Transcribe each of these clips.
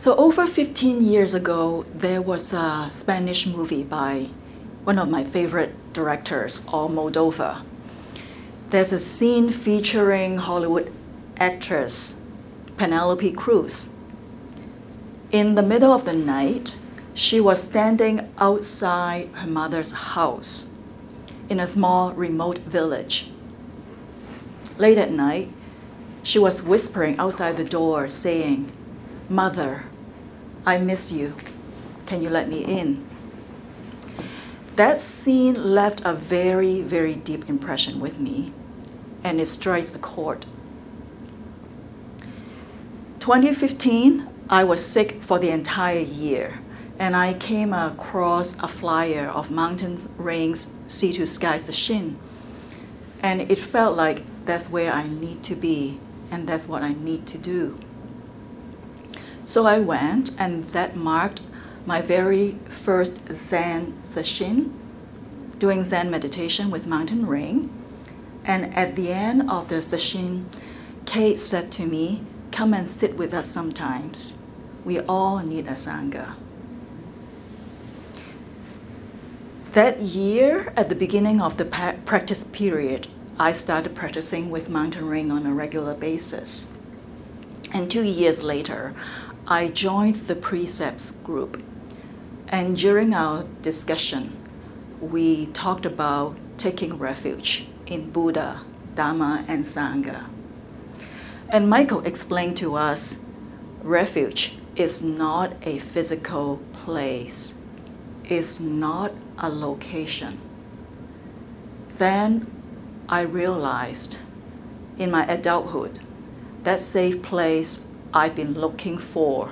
So over 15 years ago, there was a Spanish movie by one of my favorite directors, Almodovar. There's a scene featuring Hollywood actress Penelope Cruz. In the middle of the night, she was standing outside her mother's house in a small remote village. Late at night, she was whispering outside the door saying, "Mother, I miss you. Can you let me in?" That scene left a very, very deep impression with me, and it strikes a chord. 2015, I was sick for the entire year, and I came across a flyer of Mountain Rain's Sea to Sky Sesshin, and it felt like that's where I need to be, and that's what I need to do. So I went, and that marked my very first Zen sesshin, doing Zen meditation with Mountain Rain. And at the end of the sesshin, Kate said to me, "Come and sit with us sometimes. We all need a Sangha." That year, at the beginning of the practice period, I started practicing with Mountain Rain on a regular basis. And 2 years later, I joined the precepts group. And during our discussion, we talked about taking refuge in Buddha, Dhamma, and Sangha. And Michael explained to us, refuge is not a physical place. It's not a location. Then I realized in my adulthood, that safe place I've been looking for.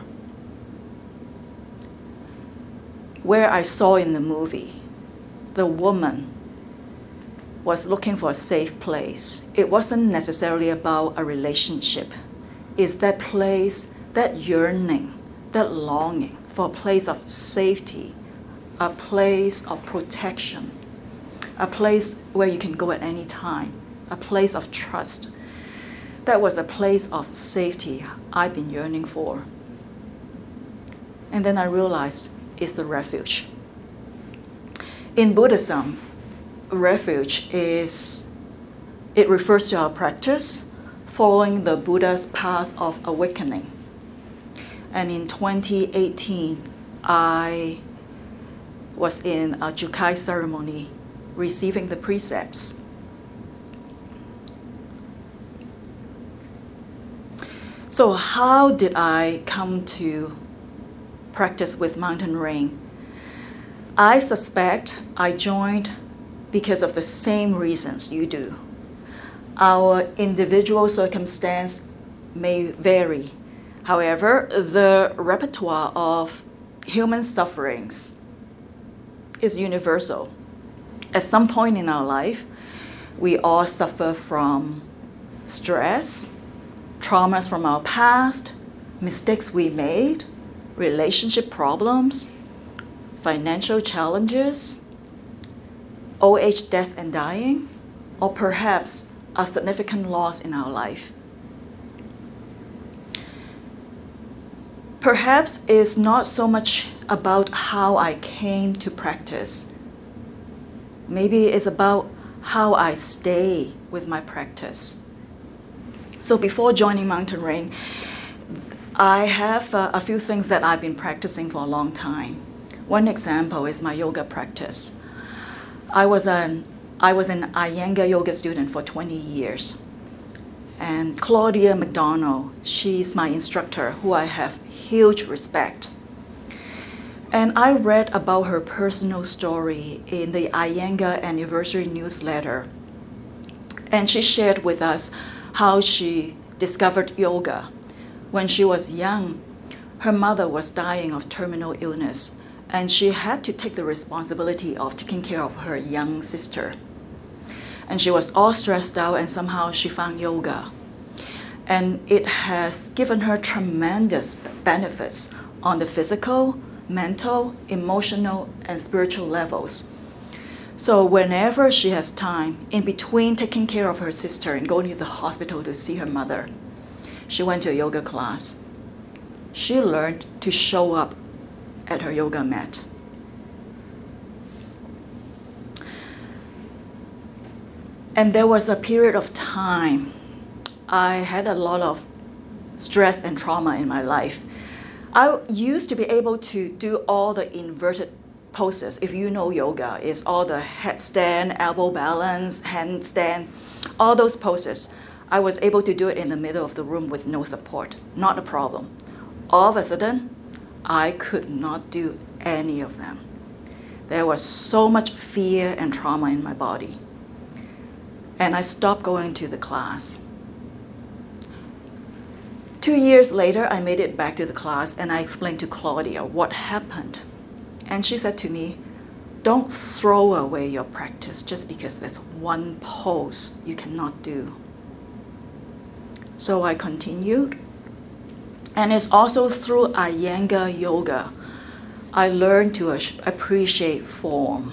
Where I saw in the movie, the woman was looking for a safe place. It wasn't necessarily about a relationship. It's that place, that yearning, that longing for a place of safety, a place of protection, a place where you can go at any time, a place of trust. That was a place of safety I've been yearning for. And then I realized it's the refuge. In Buddhism, refuge it refers to our practice following the Buddha's path of awakening. And in 2018, I was in a Jukai ceremony receiving the precepts. So how did I come to practice with Mountain Rain? I suspect I joined because of the same reasons you do. Our individual circumstance may vary. However, the repertoire of human sufferings is universal. At some point in our life, we all suffer from stress, traumas from our past, mistakes we made, relationship problems, financial challenges, old age, death and dying, or perhaps a significant loss in our life. Perhaps it's not so much about how I came to practice. Maybe it's about how I stay with my practice. So before joining Mountain Rain, I have a few things that I've been practicing for a long time. One example is my yoga practice. I was an Iyengar yoga student for 20 years. And Claudia McDonald, she's my instructor, who I have huge respect. And I read about her personal story in the Iyengar anniversary newsletter. And she shared with us how she discovered yoga. When she was young, her mother was dying of terminal illness, and she had to take the responsibility of taking care of her young sister. And she was all stressed out, and somehow she found yoga. And it has given her tremendous benefits on the physical, mental, emotional, and spiritual levels. So whenever she has time, in between taking care of her sister and going to the hospital to see her mother, she went to a yoga class. she learned to show up at her yoga mat. And there was a period of time I had a lot of stress and trauma in my life. I used to be able to do all the inverted poses. If you know yoga, it's all the headstand, elbow balance, handstand, all those poses. I was able to do it in the middle of the room with no support, not a problem. All of a sudden, I could not do any of them. There was so much fear and trauma in my body. And I stopped going to the class. 2 years later, I made it back to the class and I explained to Claudia what happened. And she said to me, don't throw away your practice just because there's one pose you cannot do. So I continued. And it's also through Iyengar yoga I learned to appreciate form.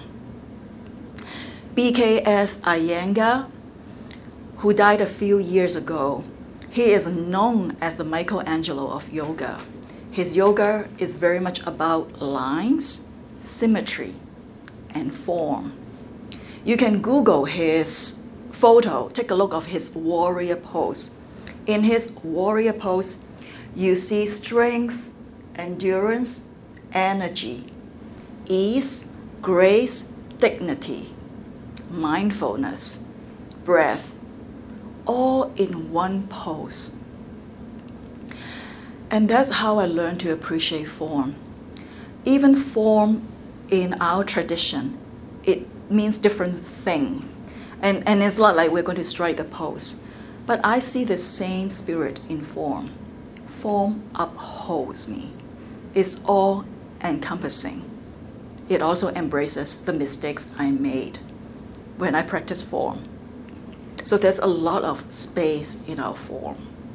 BKS Iyengar, who died a few years ago, he is known as the Michelangelo of yoga. His yoga is very much about lines, symmetry, and form. You can Google his photo, take a look of his warrior pose. In his warrior pose, you see strength, endurance, energy, ease, grace, dignity, mindfulness, breath, all in one pose. And that's how I learned to appreciate form. Even form in our tradition, it means different thing. And it's not like we're going to strike a pose. But I see the same spirit in form. Form upholds me. It's all encompassing. It also embraces the mistakes I made when I practice form. So there's a lot of space in our form.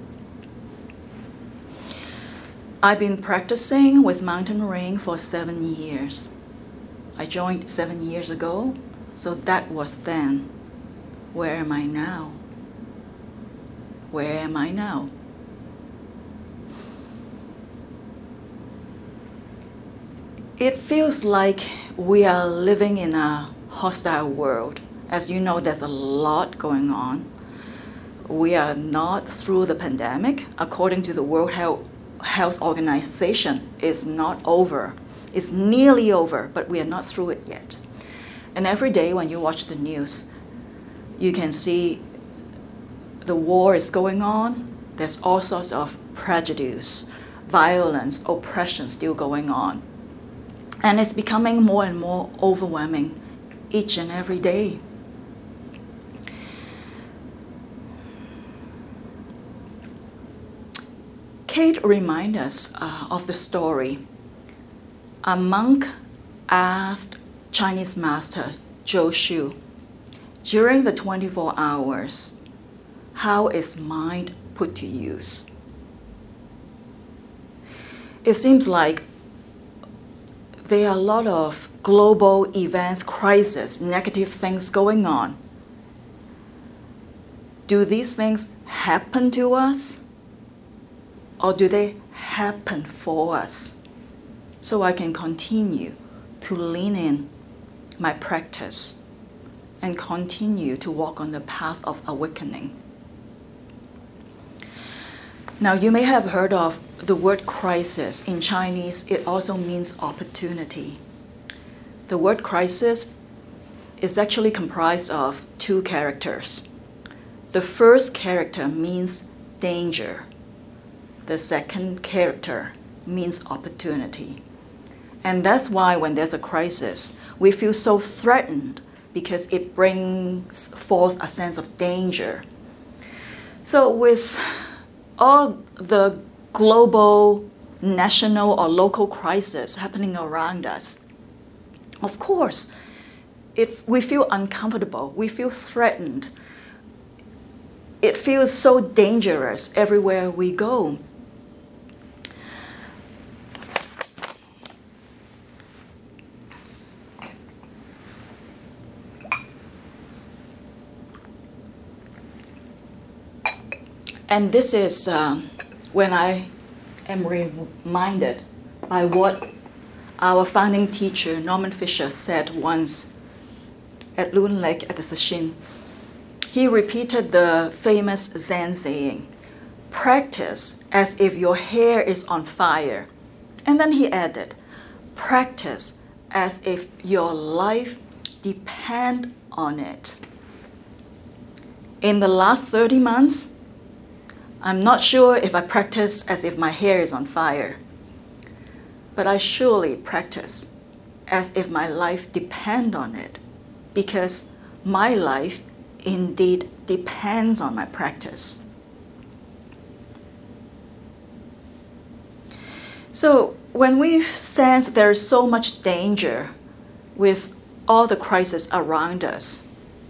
I've been practicing with Mountain Ring for 7 years. I joined 7 years ago, so that was then. Where am I now? Where am I now? It feels like we are living in a hostile world. As you know, there's a lot going on. We are not through the pandemic. According to the World Health Organization, it's not over. It's nearly over, but we are not through it yet. And every day when you watch the news, you can see the war is going on. There's all sorts of prejudice, violence, oppression still going on. And it's becoming more and more overwhelming each and every day. Kate reminds us of the story. A monk asked Chinese master Zhou Shu, during the 24 hours, how is mind put to use? It seems like there are a lot of global events, crises, negative things going on. Do these things happen to us? Or do they happen for us? So I can continue to lean in my practice and continue to walk on the path of awakening. Now, you may have heard of the word crisis. In Chinese, it also means opportunity. The word crisis is actually comprised of 2 characters. The first character means danger. The second character means opportunity. And that's why when there's a crisis, we feel so threatened because it brings forth a sense of danger. So with all the global, national, or local crisis happening around us, of course, if we feel uncomfortable, we feel threatened. It feels so dangerous everywhere we go. And this is when I am reminded by what our founding teacher, Norman Fisher, said once at Loon Lake at the Sesshin. He repeated the famous Zen saying, "Practice as if your hair is on fire." And then he added, "Practice as if your life depends on it." In the last 30 months, I'm not sure if I practice as if my hair is on fire, but I surely practice as if my life depends on it, because my life indeed depends on my practice. So when we sense there is so much danger with all the crises around us,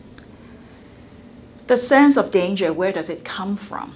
the sense of danger, where does it come from?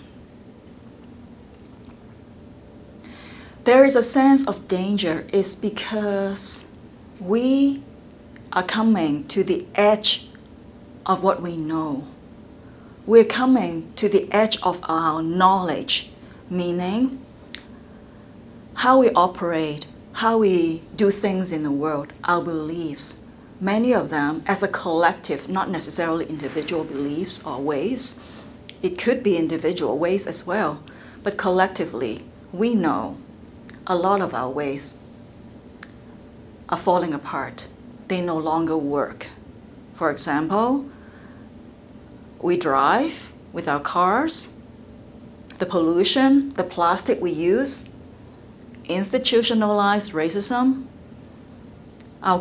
There is a sense of danger is because we are coming to the edge of what we know. We're coming to the edge of our knowledge, meaning how we operate, how we do things in the world, our beliefs. Many of them as a collective, not necessarily individual beliefs or ways. It could be individual ways as well, but collectively, we know a lot of our ways are falling apart. They no longer work. For example, we drive with our cars, the pollution, the plastic we use, institutionalized racism, our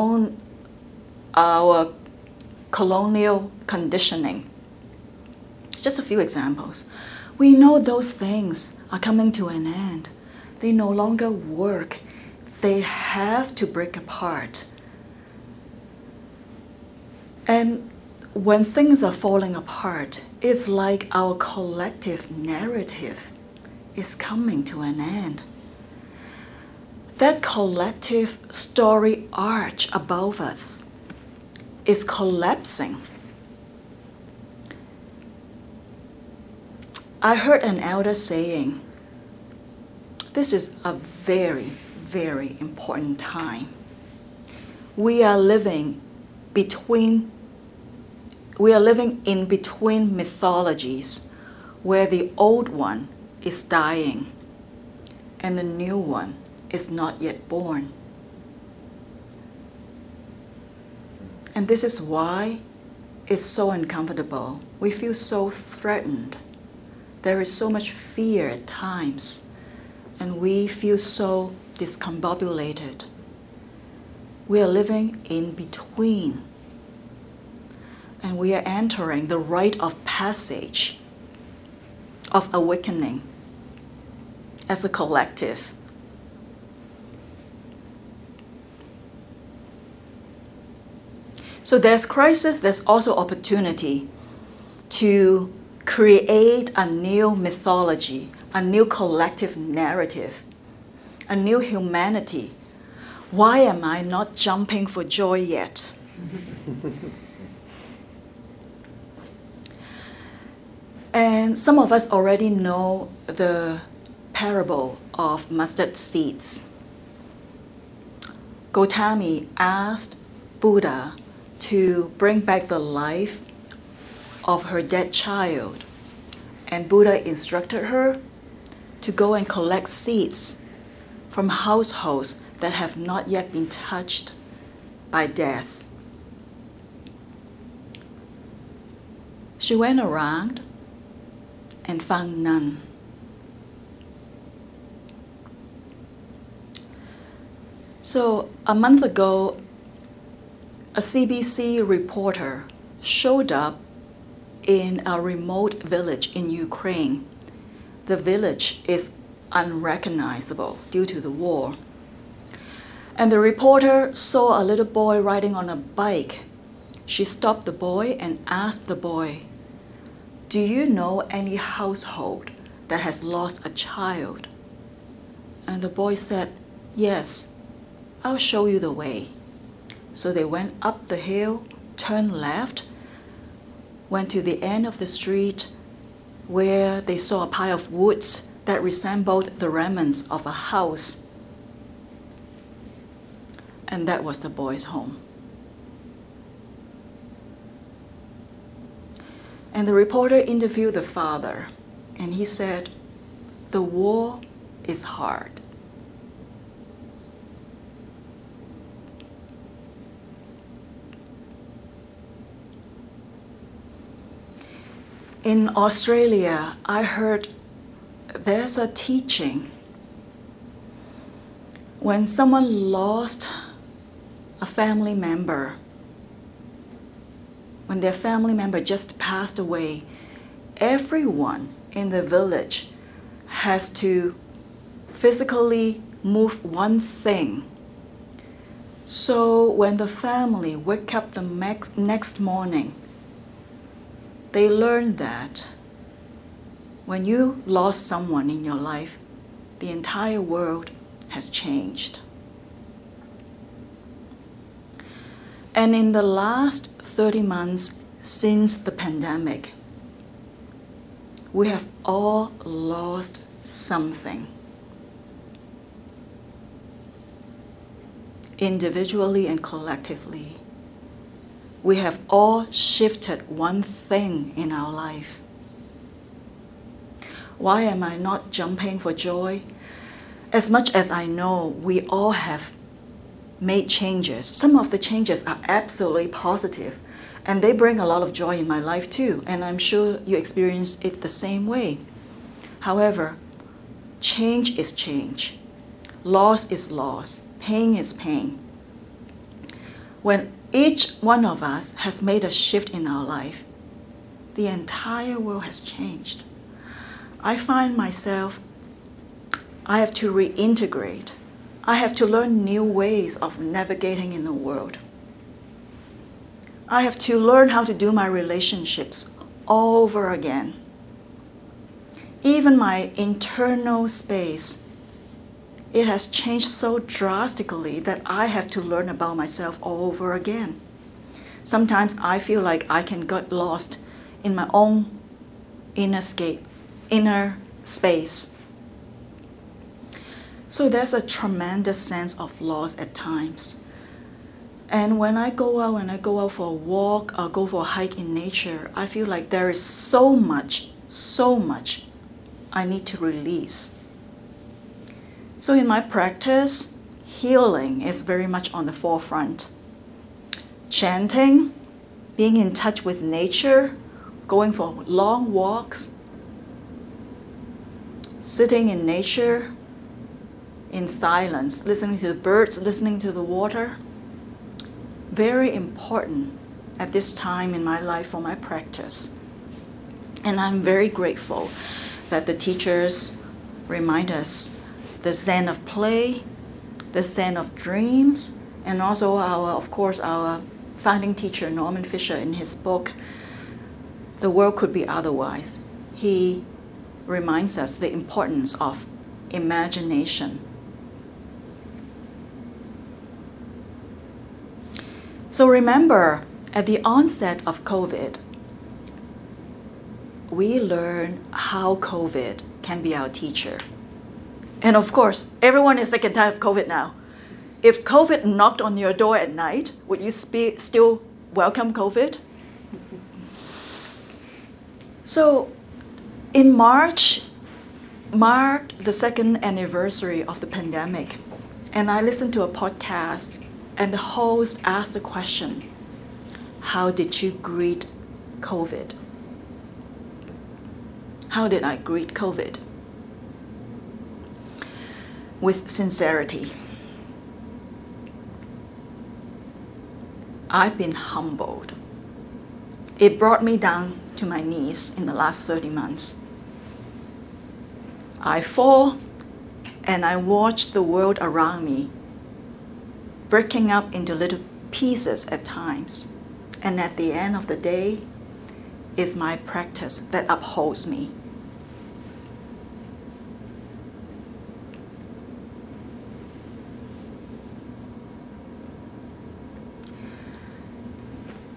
colonial conditioning. Just a few examples. We know those things are coming to an end. They no longer work. They have to break apart. And when things are falling apart, it's like our collective narrative is coming to an end. That collective story arch above us is collapsing. I heard an elder saying, this is a very, very important time. We are living in between mythologies where the old one is dying and the new one is not yet born. And this is why it's so uncomfortable. We feel so threatened. There is so much fear at times, and we feel so discombobulated. We are living in between, and we are entering the rite of passage of awakening as a collective. So there's crisis, there's also opportunity to create a new mythology, a new collective narrative, a new humanity. Why am I not jumping for joy yet? And some of us already know the parable of mustard seeds. Gautami asked Buddha to bring back the life of her dead child. And Buddha instructed her to go and collect seeds from households that have not yet been touched by death. She went around and found none. So a month ago, a CBC reporter showed up in a remote village in Ukraine. The village is unrecognizable due to the war. And the reporter saw a little boy riding on a bike. She stopped the boy and asked the boy, "Do you know any household that has lost a child?" And the boy said, "Yes, I'll show you the way." So they went up the hill, turned left, went to the end of the street where they saw a pile of woods that resembled the remnants of a house. And that was the boy's home. And the reporter interviewed the father, and he said, "The war is hard." In Australia, I heard there's a teaching. When someone lost a family member, when their family member just passed away, everyone in the village has to physically move one thing. So when the family wake up the next morning, they learn that when you lost someone in your life, the entire world has changed. And in the last 30 months since the pandemic, we have all lost something. Individually and collectively, we have all shifted one thing in our life. Why am I not jumping for joy? As much as I know we all have made changes, some of the changes are absolutely positive, and they bring a lot of joy in my life too, and I'm sure you experience it the same way. However, change is change. Loss is loss. Pain is pain. When each one of us has made a shift in our life, the entire world has changed. I find myself, I have to reintegrate. I have to learn new ways of navigating in the world. I have to learn how to do my relationships all over again. Even my internal space, it has changed so drastically that I have to learn about myself all over again. Sometimes I feel like I can get lost in my own inner space. So there's a tremendous sense of loss at times. And when I go out for a walk or go for a hike in nature, I feel like there is so much I need to release. So in my practice, healing is very much on the forefront. Chanting, being in touch with nature, going for long walks, sitting in nature, in silence, listening to the birds, listening to the water. Very important at this time in my life for my practice. And I'm very grateful that the teachers remind us the Zen of play, the Zen of dreams, and also our founding teacher, Norman Fisher, in his book, The World Could Be Otherwise. He reminds us the importance of imagination. So remember, at the onset of COVID, we learned how COVID can be our teacher. And of course, everyone is sick and tired of COVID now. If COVID knocked on your door at night, would you still welcome COVID? So in March, marked the second anniversary of the pandemic, and I listened to a podcast, and the host asked the question, how did you greet COVID? How did I greet COVID? With sincerity. I've been humbled. It brought me down to my knees in the last 30 months. I fall and I watch the world around me breaking up into little pieces at times. And at the end of the day, it's my practice that upholds me.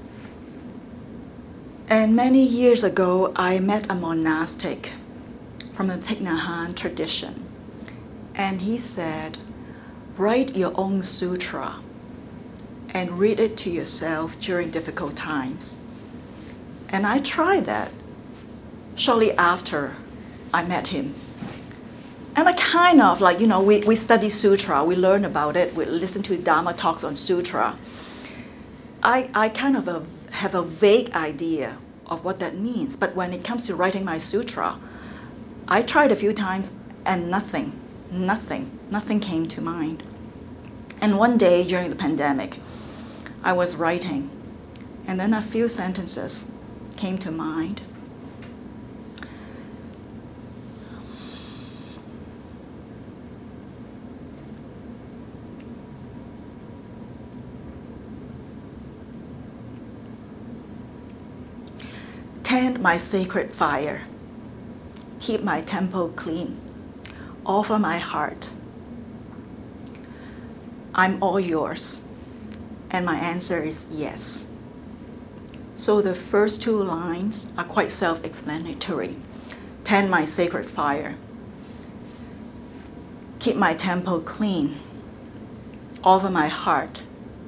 And many years ago, I met a monastic from the Thich Nhat Hanh tradition. And he said, write your own sutra and read it to yourself during difficult times. And I tried that shortly after I met him. And I kind of we study sutra, we learn about it, we listen to Dharma talks on sutra. I kind of have a vague idea of what that means. But when it comes to writing my sutra, I tried a few times and nothing came to mind. And one day during the pandemic, I was writing, and then a few sentences came to mind. Tend my sacred fire, keep my temple clean, offer my heart. I'm all yours, and my answer is yes. So the first two lines are quite self-explanatory. Tend my sacred fire, keep my temple clean, offer my heart,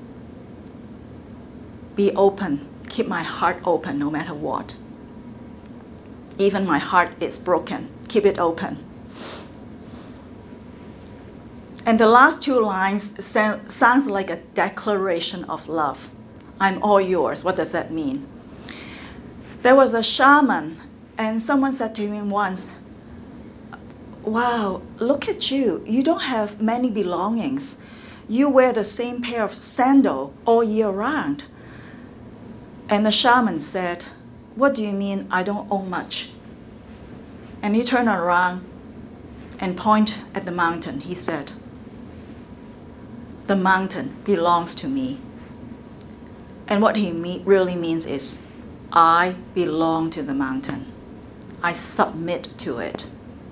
be open, keep my heart open no matter what. Even my heart is broken, keep it open. And the last two lines sounds like a declaration of love. I'm all yours. What does that mean? There was a shaman, and someone said to him once, wow, look at you. You don't have many belongings. You wear the same pair of sandals all year round. And the shaman said, what do you mean I don't own much? And he turned around and pointed at the mountain. He said, the mountain belongs to me. And what he really means is, I belong to the mountain. I submit to it.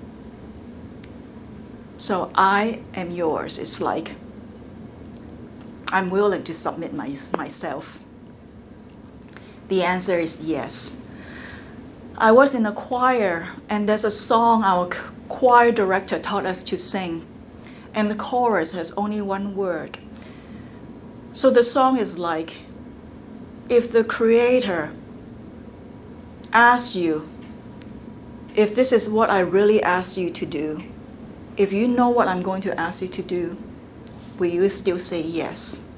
So I am yours. It's like I'm willing to submit myself. The answer is yes. I was in a choir, and there's a song our choir director taught us to sing, and the chorus has only one word. So the song is like, if the Creator asks you, if this is what I really asked you to do, if you know what I'm going to ask you to do, will you still say yes?